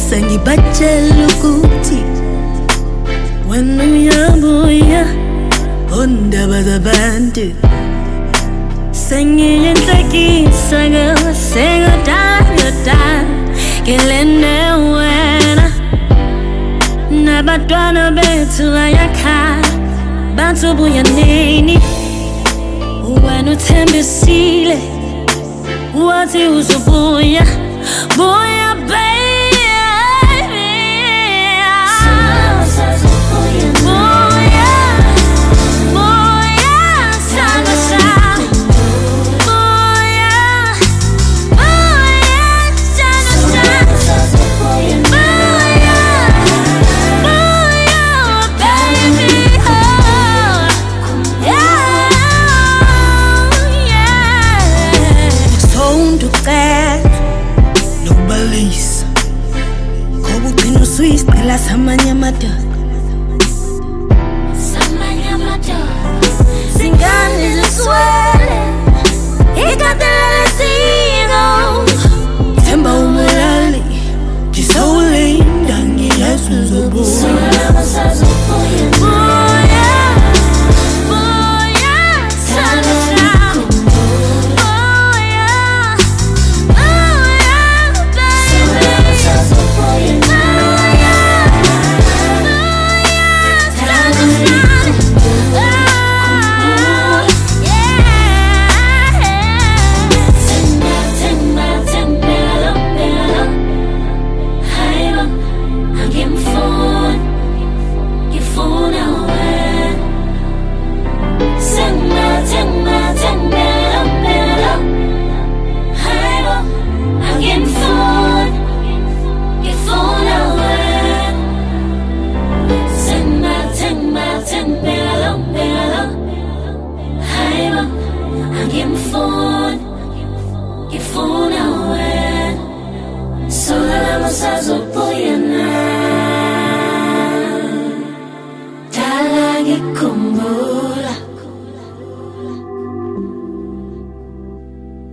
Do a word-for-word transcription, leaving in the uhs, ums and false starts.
Sengibatshela ukuthi wena uyabuya ondaba zabantu sengiyinhlekisa ngasekudala ngelene wena nabantwana bethu bayakhala bathi ubuya nini wena uthembisile wathi uzobuya buya baby. Isicela samanye amadoda samanye amadoda zingane ziswele ikadele sino themba umulali kisawulinda ngiyazi uzobuya sona sazobuya buya buya sana sana buya buya baby sazobuya Dala ngikumbula